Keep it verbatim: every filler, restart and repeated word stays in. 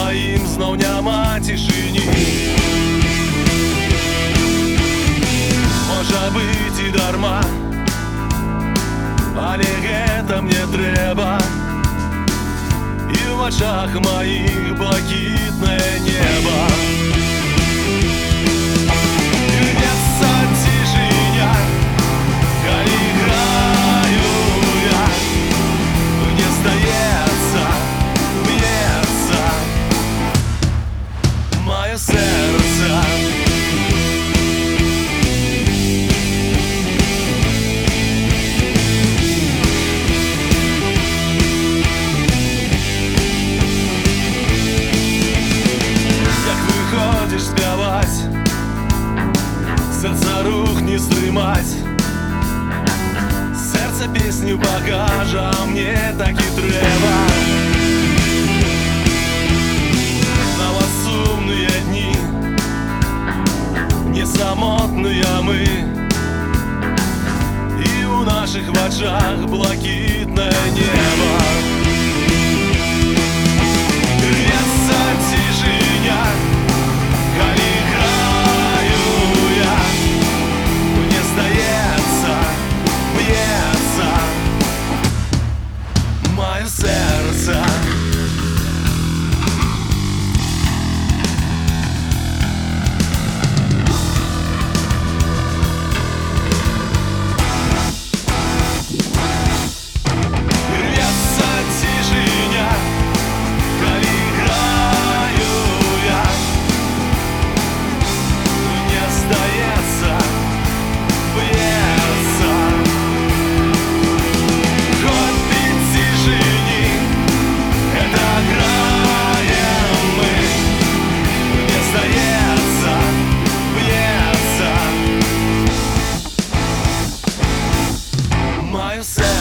своїм знов няма тишині. Може бить і дарма, але гэта мне трэба. І в очах моїх блакитне небо. Рвется тишиня, коли играю я. Мне здається, б'ється моє серце. Спяваць, сердца рух не стрымаць. Сердце песню покажа, мне так і трэба. На вас сумные дни, не самотные мы, и у наших в очах блакитное небо. Рвется тишиня, коли играю я. Мне здається, б'ється моє серце. Рвется тишиня, коли играю я. Мне здається, б'ється. Хоть під тишині, это граем мы. Мне здається, б'ється моє серце.